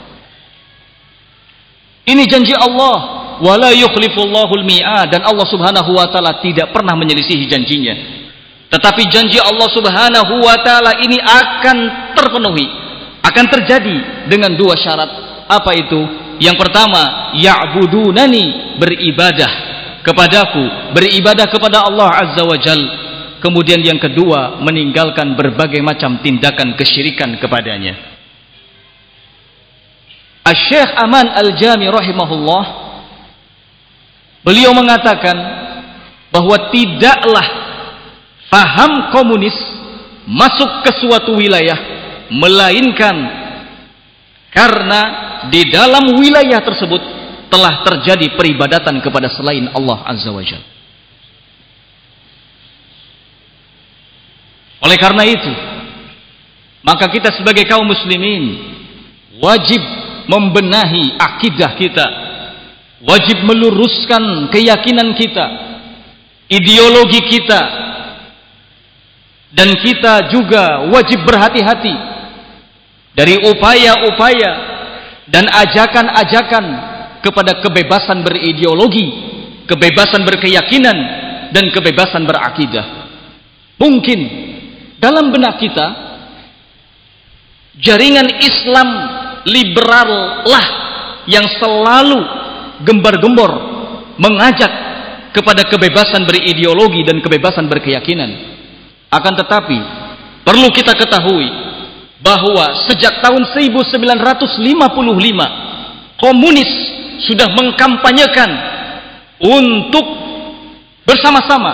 Ini janji Allah, wala yukhlifullahul mi'ad, dan Allah Subhanahu wa taala tidak pernah menyelisihi janjinya. Tetapi janji Allah Subhanahu wa taala ini akan terpenuhi, akan terjadi dengan dua syarat. Apa itu? Yang pertama, ya'budunani, beribadah kepadaku, beribadah kepada Allah Azza wa Jal. Kemudian yang kedua, meninggalkan berbagai macam tindakan kesyirikan kepadanya. Asy-Syaikh Aman Al-Jami rahimahullah, beliau mengatakan bahwa tidaklah faham komunis masuk ke suatu wilayah melainkan karena di dalam wilayah tersebut telah terjadi peribadatan kepada selain Allah Azza wa Jalla. Oleh karena itu, maka kita sebagai kaum muslimin wajib membenahi akidah kita, wajib meluruskan keyakinan kita, ideologi kita, dan kita juga wajib berhati-hati dari upaya-upaya dan ajakan-ajakan kepada kebebasan berideologi, kebebasan berkeyakinan, dan kebebasan berakidah. Mungkin dalam benak kita jaringan Islam liberal lah yang selalu gembar-gembor mengajak kepada kebebasan berideologi dan kebebasan berkeyakinan. Akan tetapi perlu kita ketahui bahwa sejak tahun seribu sembilan ratus lima puluh lima komunis sudah mengkampanyekan untuk bersama-sama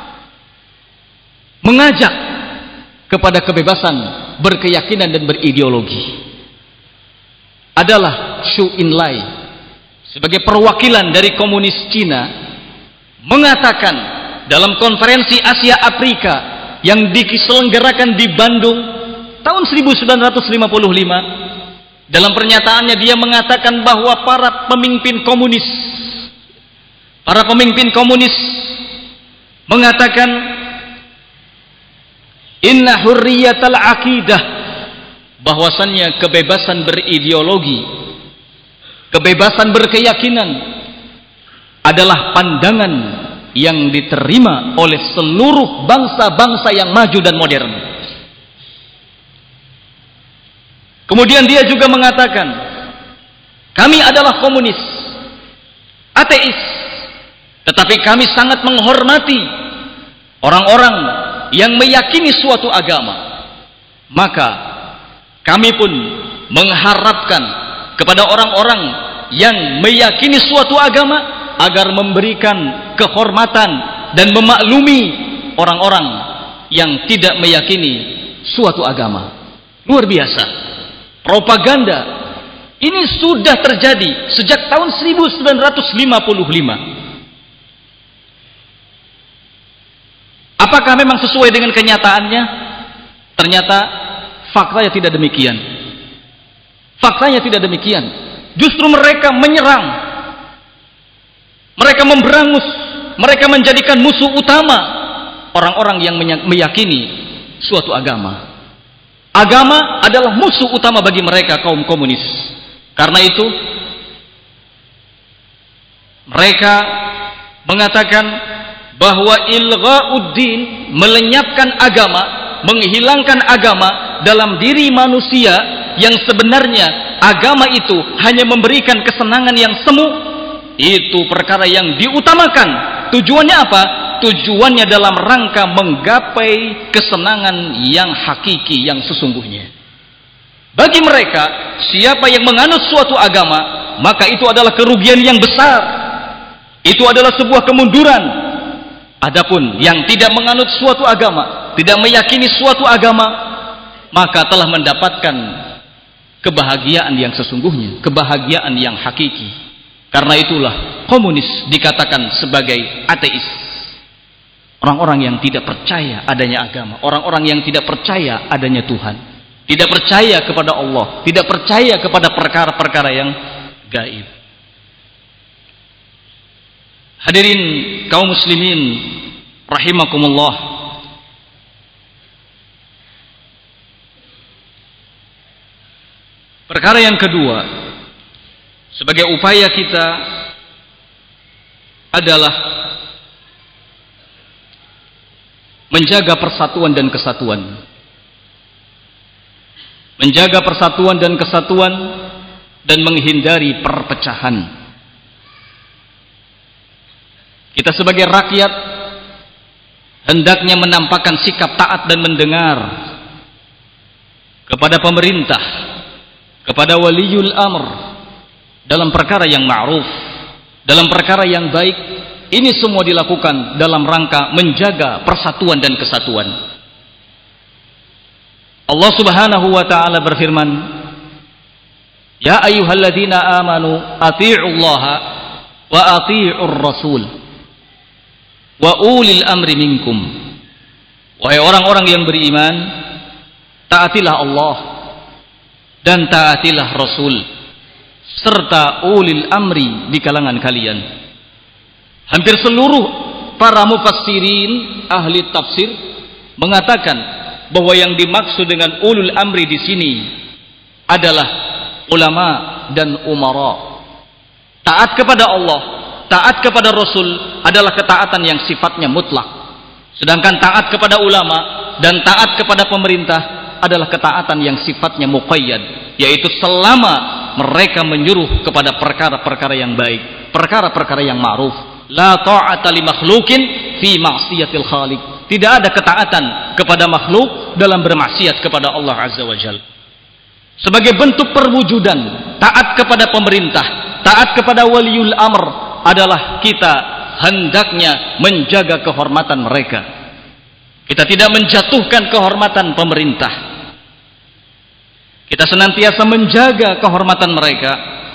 mengajak kepada kebebasan berkeyakinan dan berideologi. Adalah Xu Enlai sebagai perwakilan dari komunis Cina mengatakan dalam konferensi Asia Afrika yang diselenggarakan di Bandung tahun seribu sembilan ratus lima puluh lima, dalam pernyataannya dia mengatakan bahwa para pemimpin komunis para pemimpin komunis mengatakan inna hurriyatal aqidah, bahwasannya kebebasan berideologi, kebebasan berkeyakinan adalah pandangan yang diterima oleh seluruh bangsa-bangsa yang maju dan modern. Kemudian dia juga mengatakan, kami adalah komunis, ateis, tetapi kami sangat menghormati orang-orang yang meyakini suatu agama. Maka kami pun mengharapkan kepada orang-orang yang meyakini suatu agama agar memberikan kehormatan dan memaklumi orang-orang yang tidak meyakini suatu agama. Luar biasa. Propaganda ini sudah terjadi sejak tahun seribu sembilan ratus lima puluh lima. Apakah memang sesuai dengan kenyataannya? Ternyata faktanya tidak demikian. Faktanya tidak demikian. Justru mereka menyerang, mereka memberangus, mereka menjadikan musuh utama orang-orang yang meyakini suatu agama. Agama adalah musuh utama bagi mereka, kaum komunis. Karena itu mereka mengatakan bahwa ilghauddin, melenyapkan agama, menghilangkan agama dalam diri manusia yang sebenarnya agama itu hanya memberikan kesenangan yang semu, itu perkara yang diutamakan. Tujuannya apa? Tujuannya dalam rangka menggapai kesenangan yang hakiki, yang sesungguhnya. Bagi mereka, siapa yang menganut suatu agama, maka itu adalah kerugian yang besar, itu adalah sebuah kemunduran. Adapun yang tidak menganut suatu agama, tidak meyakini suatu agama, maka telah mendapatkan kebahagiaan yang sesungguhnya, kebahagiaan yang hakiki. Karena itulah komunis dikatakan sebagai ateis. Orang-orang yang tidak percaya adanya agama, orang-orang yang tidak percaya adanya Tuhan, tidak percaya kepada Allah, tidak percaya kepada perkara-perkara yang gaib. Hadirin kaum muslimin rahimakumullah, perkara yang kedua sebagai upaya kita adalah menjaga persatuan dan kesatuan. Menjaga persatuan dan kesatuan dan menghindari perpecahan. Kita sebagai rakyat hendaknya menampakkan sikap taat dan mendengar kepada pemerintah, kepada waliul amr dalam perkara yang ma'ruf, dalam perkara yang baik. Ini semua dilakukan dalam rangka menjaga persatuan dan kesatuan. Allah Subhanahu wa taala berfirman, "Ya ayyuhalladzina amanu athi'ullaha wa athi'ur rasul wa ulil amri minkum." Wahai orang-orang yang beriman, taatilah Allah dan taatilah Rasul serta ulil amri di kalangan kalian. Hampir seluruh para mufassirin, ahli tafsir mengatakan bahwa yang dimaksud dengan ulul amri di sini adalah ulama dan umara. Taat kepada Allah, taat kepada Rasul adalah ketaatan yang sifatnya mutlak. Sedangkan taat kepada ulama dan taat kepada pemerintah adalah ketaatan yang sifatnya muqayyad, yaitu selama mereka menyuruh kepada perkara-perkara yang baik, perkara-perkara yang ma'ruf. La ta'ata li makhlukin fi ma'siyatil khaliq. Tidak ada ketaatan kepada makhluk dalam bermaksiat kepada Allah Azza wa Jalla. Sebagai bentuk perwujudan taat kepada pemerintah, taat kepada waliul amr adalah kita hendaknya menjaga kehormatan mereka. Kita tidak menjatuhkan kehormatan pemerintah. Kita senantiasa menjaga kehormatan mereka.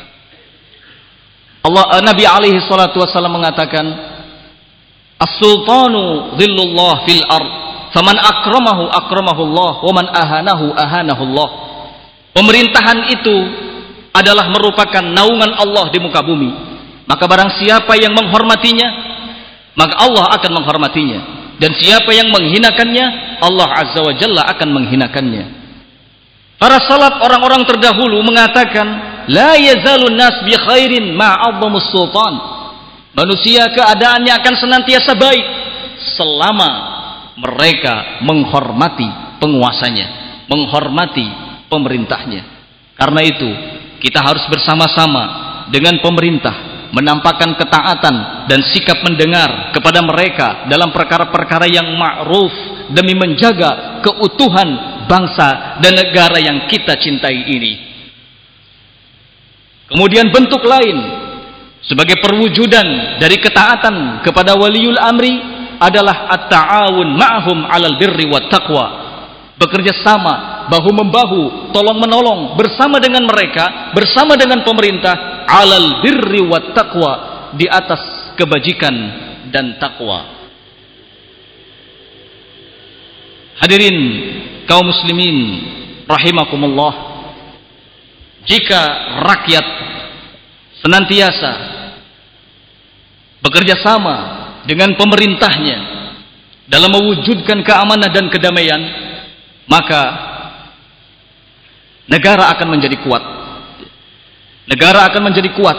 Allah, Nabi alaihi salatu wasallam mengatakan, "As-sultanu dhillullah fil ard, faman akramahu akramahu Allah, wa man ahanahu ahanahu Allah." Pemerintahan itu adalah merupakan naungan Allah di muka bumi. Maka barang siapa yang menghormatinya, maka Allah akan menghormatinya. Dan siapa yang menghinakannya, Allah Azza wa Jalla akan menghinakannya. Para salaf, orang-orang terdahulu mengatakan, la yazalun nas bi khairin ma'azzamus sultan. Manusia keadaannya akan senantiasa baik selama mereka menghormati penguasanya, menghormati pemerintahnya. Karena itu, kita harus bersama-sama dengan pemerintah menampakkan ketaatan dan sikap mendengar kepada mereka dalam perkara-perkara yang ma'ruf demi menjaga keutuhan bangsa dan negara yang kita cintai ini. Kemudian bentuk lain sebagai perwujudan dari ketaatan kepada waliul amri adalah at-ta'awun ma'hum 'alal birri wat taqwa. Bekerja sama, bahu membahu, tolong menolong bersama dengan mereka, bersama dengan pemerintah, 'alal birri wat taqwa, di atas kebajikan dan takwa. Hadirin kaum muslimin rahimakumullah, jika rakyat senantiasa bekerja sama dengan pemerintahnya dalam mewujudkan keamanan dan kedamaian, maka negara akan menjadi kuat. Negara akan menjadi kuat.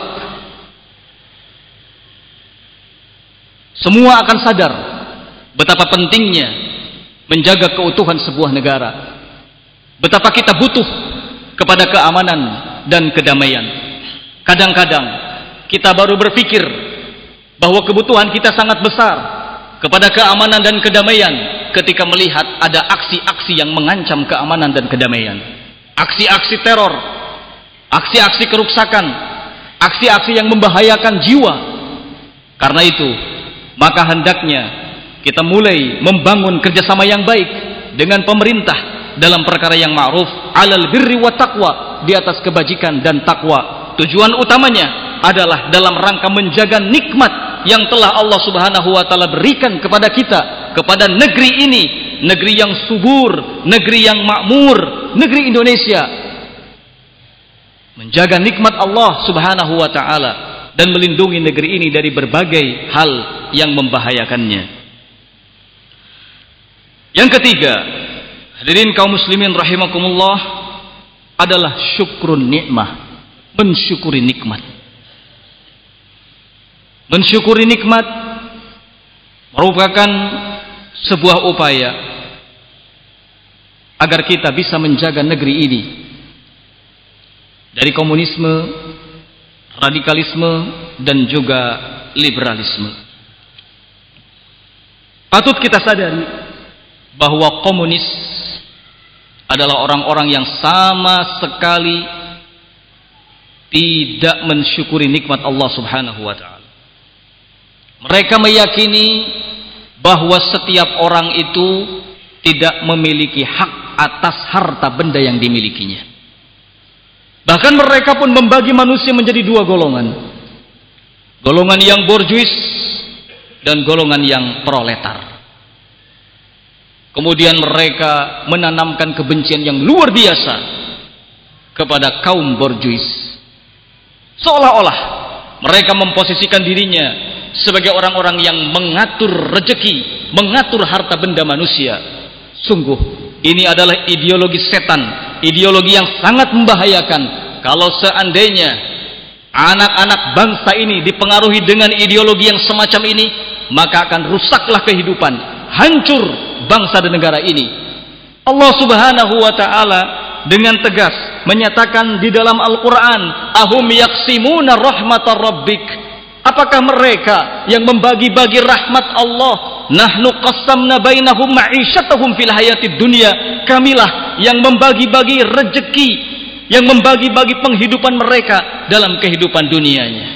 Semua akan sadar betapa pentingnya menjaga keutuhan sebuah negara. Betapa kita butuh kepada keamanan dan kedamaian. Kadang-kadang kita baru berpikir bahwa kebutuhan kita sangat besar kepada keamanan dan kedamaian ketika melihat ada aksi-aksi yang mengancam keamanan dan kedamaian. Aksi-aksi teror, aksi-aksi kerusakan, aksi-aksi yang membahayakan jiwa. Karena itu, maka hendaknya kita mulai membangun kerjasama yang baik dengan pemerintah dalam perkara yang ma'ruf, 'alal birri wa taqwa, di atas kebajikan dan takwa. Tujuan utamanya adalah dalam rangka menjaga nikmat yang telah Allah Subhanahu wa taala berikan kepada kita, kepada negeri ini, negeri yang subur, negeri yang makmur, negeri Indonesia. Menjaga nikmat Allah Subhanahu wa taala dan melindungi negeri ini dari berbagai hal yang membahayakannya. Yang ketiga, hadirin kaum muslimin rahimakumullah, adalah syukrun nikmah, mensyukuri nikmat. Mensyukuri nikmat merupakan sebuah upaya agar kita bisa menjaga negeri ini dari komunisme, radikalisme, dan juga liberalisme. Patut kita sadari bahwa komunis adalah orang-orang yang sama sekali tidak mensyukuri nikmat Allah Subhanahu wa taala. Mereka meyakini bahwa setiap orang itu tidak memiliki hak atas harta benda yang dimilikinya. Bahkan mereka pun membagi manusia menjadi dua golongan. Golongan yang borjuis dan golongan yang proletar. Kemudian mereka menanamkan kebencian yang luar biasa kepada kaum borjuis. Seolah-olah mereka memposisikan dirinya sebagai orang-orang yang mengatur rezeki, mengatur harta benda manusia. Sungguh, ini adalah ideologi setan, ideologi yang sangat membahayakan. Kalau seandainya anak-anak bangsa ini dipengaruhi dengan ideologi yang semacam ini, maka akan rusaklah kehidupan, hancur bangsa dan negara ini. Allah Subhanahu wa taala dengan tegas menyatakan di dalam Al-Quran, ahum yaksimuna rahmatar rabbik, apakah mereka yang membagi-bagi rahmat Allah? Nahnu qassamna bainahum ma'isyatahum fil hayatid dunya, kamilah yang membagi-bagi rezeki, yang membagi-bagi penghidupan mereka dalam kehidupan dunianya.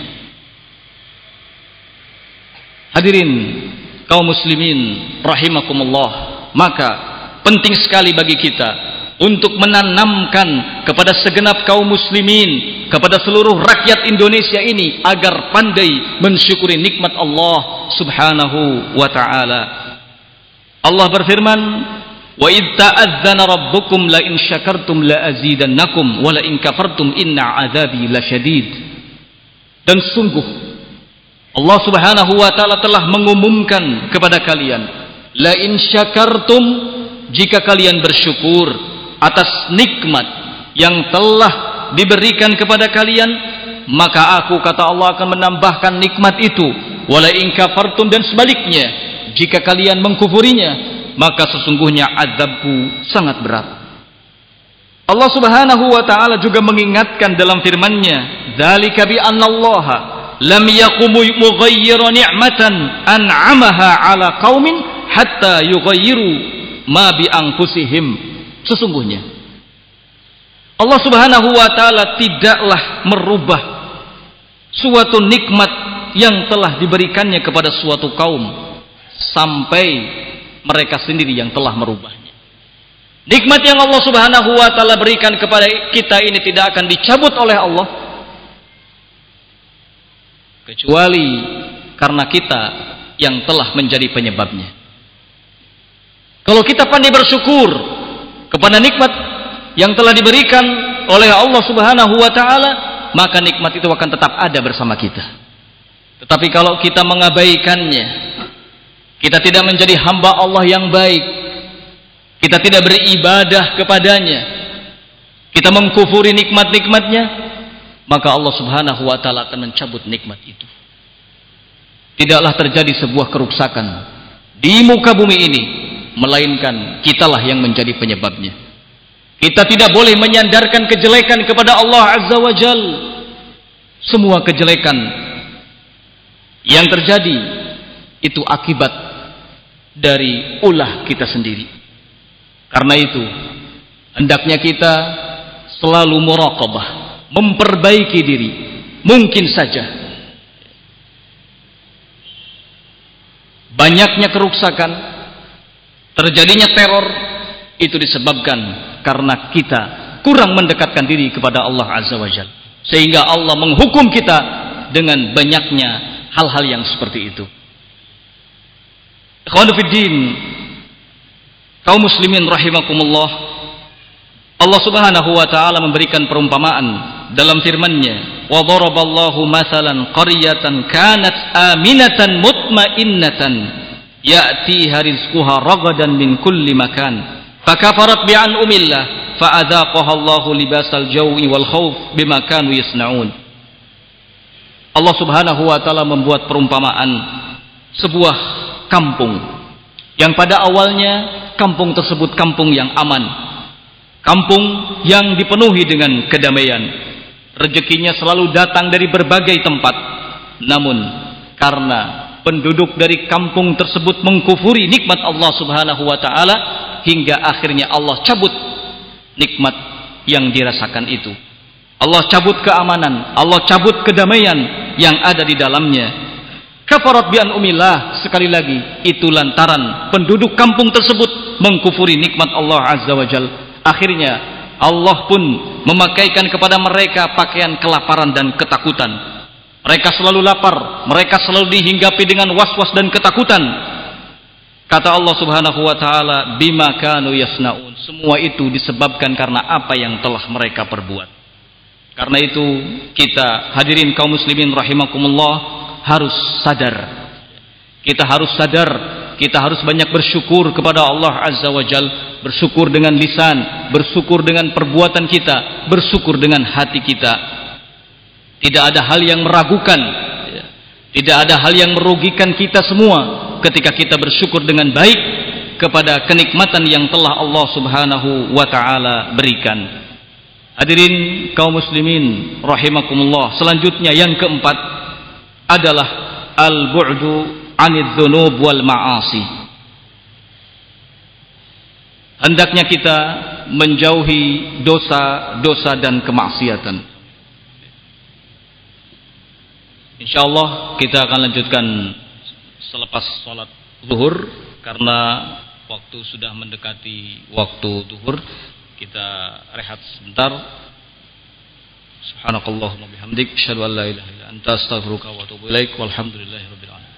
Hadirin kaum muslimin rahimakumullah, maka penting sekali bagi kita untuk menanamkan kepada segenap kaum muslimin, kepada seluruh rakyat Indonesia ini agar pandai mensyukuri nikmat Allah Subhanahu wa taala. Allah berfirman, "Wa id ta'adzana rabbukum la in syakartum la azidannakum wa la in kafartum inna 'adzabi lasyadid." Dan sungguh Allah Subhanahu wa taala telah mengumumkan kepada kalian, la in syakartum, jika kalian bersyukur atas nikmat yang telah diberikan kepada kalian, maka aku, kata Allah, akan menambahkan nikmat itu. Wala in kafartum, dan sebaliknya, jika kalian mengkufurinya, maka sesungguhnya azabku sangat berat. Allah Subhanahu wa taala juga mengingatkan dalam firman-Nya, dzalika bi annallaha lam yakum mughayyiran ni'matan an'amaha 'ala qaumin hatta yughayyiru ma bi anfusihim. Sesungguhnya Allah Subhanahu wa taala tidaklah merubah suatu nikmat yang telah diberikannya kepada suatu kaum sampai mereka sendiri yang telah merubahnya. Nikmat yang Allah Subhanahu wa taala berikan kepada kita ini tidak akan dicabut oleh Allah kecuali karena kita yang telah menjadi penyebabnya. Kalau kita pandai bersyukur kepada nikmat yang telah diberikan oleh Allah Subhanahu wa taala, maka nikmat itu akan tetap ada bersama kita. Tetapi kalau kita mengabaikannya, kita tidak menjadi hamba Allah yang baik, kita tidak beribadah kepadanya, kita mengkufuri nikmat-nikmatnya, maka Allah Subhanahu wa taala akan mencabut nikmat itu. Tidaklah terjadi sebuah kerusakan di muka bumi ini melainkan kitalah yang menjadi penyebabnya. Kita tidak boleh menyandarkan kejelekan kepada Allah Azza wa Jal. Semua kejelekan yang terjadi itu akibat dari ulah kita sendiri. Karena itu hendaknya kita selalu muraqabah, memperbaiki diri. Mungkin saja banyaknya kerusakan, terjadinya teror itu disebabkan karena kita kurang mendekatkan diri kepada Allah Azza wa Jalla, sehingga Allah menghukum kita dengan banyaknya hal-hal yang seperti itu. Ikhwanu fiddin, kaum muslimin rahimakumullah, Allah Subhanahu wa taala memberikan perumpamaan dalam firman-Nya, wa daraballahu mathalan qaryatan kanat aminatan mutmainnatan ya'tiha rizquha ragadan min kulli makan fakafarat bi'an umillah fa'adzaqaha Allahu libasal jawi wal khauf bima kanu yasnaun. Allah Subhanahu wa taala membuat perumpamaan sebuah kampung yang pada awalnya kampung tersebut kampung yang aman, kampung yang dipenuhi dengan kedamaian. rezekinya selalu datang dari berbagai tempat. Namun karena penduduk dari kampung tersebut mengkufuri nikmat Allah Subhanahu wa taala, hingga akhirnya Allah cabut nikmat yang dirasakan itu. Allah cabut keamanan, Allah cabut kedamaian yang ada di dalamnya. Kafarat bi an'umillah, sekali lagi itu lantaran penduduk kampung tersebut mengkufuri nikmat Allah Azza wa Jal. Akhirnya Allah pun memakaikan kepada mereka pakaian kelaparan dan ketakutan. Mereka selalu lapar, mereka selalu dihinggapi dengan was-was dan ketakutan. Kata Allah Subhanahu wa taala, bima kanu yasnaun. Semua itu disebabkan karena apa yang telah mereka perbuat. Karena itu kita hadirin kaum muslimin rahimakumullah harus sadar. Kita harus sadar, kita harus banyak bersyukur kepada Allah Azza wa Jal, bersyukur dengan lisan, bersyukur dengan perbuatan kita, bersyukur dengan hati kita. Tidak ada hal yang meragukan, tidak ada hal yang merugikan kita semua ketika kita bersyukur dengan baik kepada kenikmatan yang telah Allah Subhanahu wa taala berikan. Hadirin kaum muslimin rahimakumullah, selanjutnya yang keempat adalah al-bu'du 'anidz dzunub wal ma'asi. Hendaknya kita menjauhi dosa-dosa dan kemaksiatan. Insyaallah kita akan lanjutkan selepas salat zuhur, karena waktu sudah mendekati waktu zuhur. Kita rehat sebentar. Subhanakallahumma bihamdik, asyhadu an la ilaha illa anta, astaghfiruka wa atubu ilaik. Walhamdulillahirabbil alamin.